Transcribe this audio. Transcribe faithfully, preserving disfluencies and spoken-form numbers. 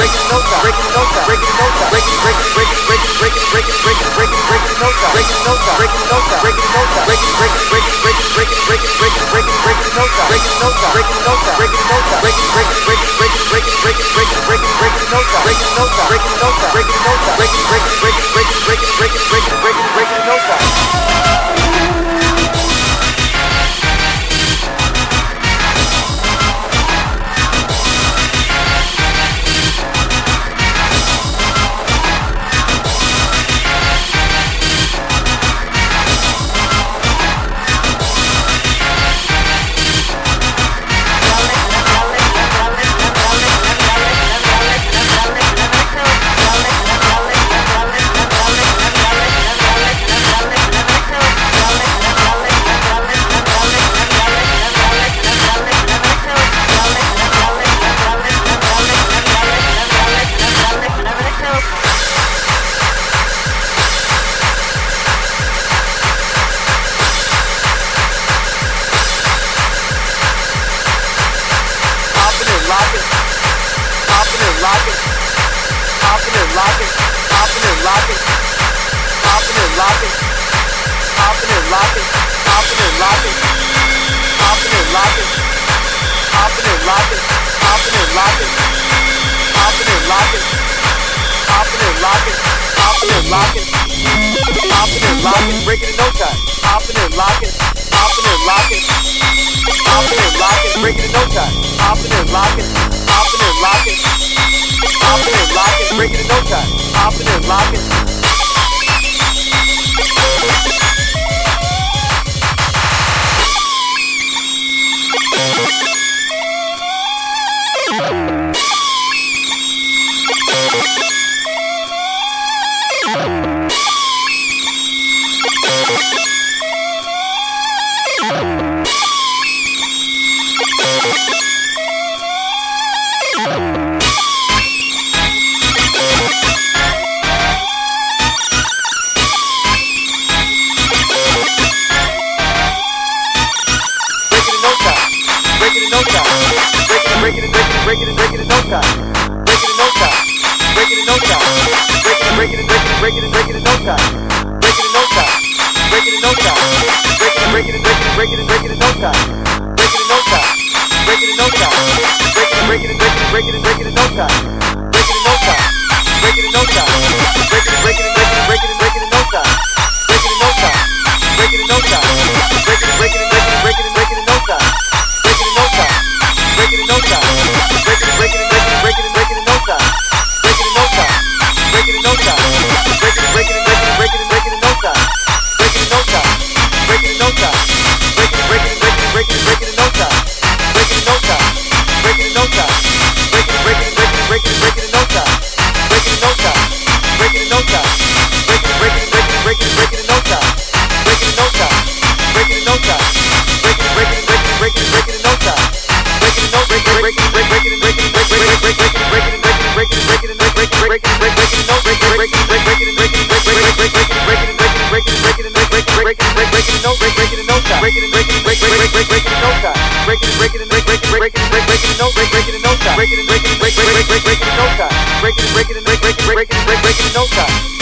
breaking no time, breaking no time, breaking no time, breaking breaking breaking breaking breaking breaking breaking breaking breaking no time, breaking no time, breaking no time, breaking no time, breaking breaking breaking breaking breaking breaking breaking breaking no time, breaking no time, breaking no time, breaking no time, breaking breaking breaking breaking breaking breaking breaking breaking breaking no time, breaking no time, breaking no time, breaking no time, breaking breaking breaking breaking breaking breaking breaking breaking breaking no time. Breaking in no time, hopping and locking, hopping and locking, hopping and locking, breaking in no time, hopping and locking, hopping and locking, hopping and locking, breaking in no time, hopping and locking. Breaking it, breaking it, no time. Breaking it, no time. Breaking it, no time. Breaking it, breaking it, breaking it, breaking it, no time. Breaking it, no time. Breaking it, no time. Breaking it, breaking it, breaking it, breaking it, no time. Breaking it, no time. Breaking it, no time. Breaking it, breaking it, breaking it, breaking it, no time. Breaking it, no time. Breaking it, no time. Breaking it, breaking it, breaking it, breaking it, no time. Breaking it, no time. Breaking it, no time. Breaking it, breaking it, breaking it, breaking it, no time. Breaking it, no time. Breaking it, no time. Breaking it, breaking it, breaking it, breaking it, no time. Breaking it, no time. Breaking it, no time. Breaking it, breaking it, breaking it, breaking it, no time. Breaking it, no time. Breaking it, no time. Breaking it, breaking it, breaking it, breaking it, no time. Breaking it, no time. Breaking it, no time. Breaking it, breaking it, breaking it, breaking it, no time. Breaking it, no time. Breaking it, no time. Breaking it, breaking it, breaking it, breaking it, no time. Breaking it, no time. Breaking it, no time. Breaking it, breaking it, breaking it, breaking it, no time. Breaking it, no breaking it, breaking it, breaking it, breaking it, breaking it, breaking it, breaking it, breaking it, breaking it, breaking it, breaking it, breaking it, no breaking it, breaking it, breaking it, breaking it, breaking it, breaking it, breaking it, breaking it, breaking it, breaking it, breaking it, breaking it, no breaking it, no time. Breaking it, breaking it, breaking it, breaking it, no time. Breaking it, breaking it, breaking it, breaking it, breaking it, no breaking it, no time. Breaking it, breaking it, breaking it, breaking it, breaking it, no time. Breaking it, breaking it, breaking it, breaking it, breaking it, no time.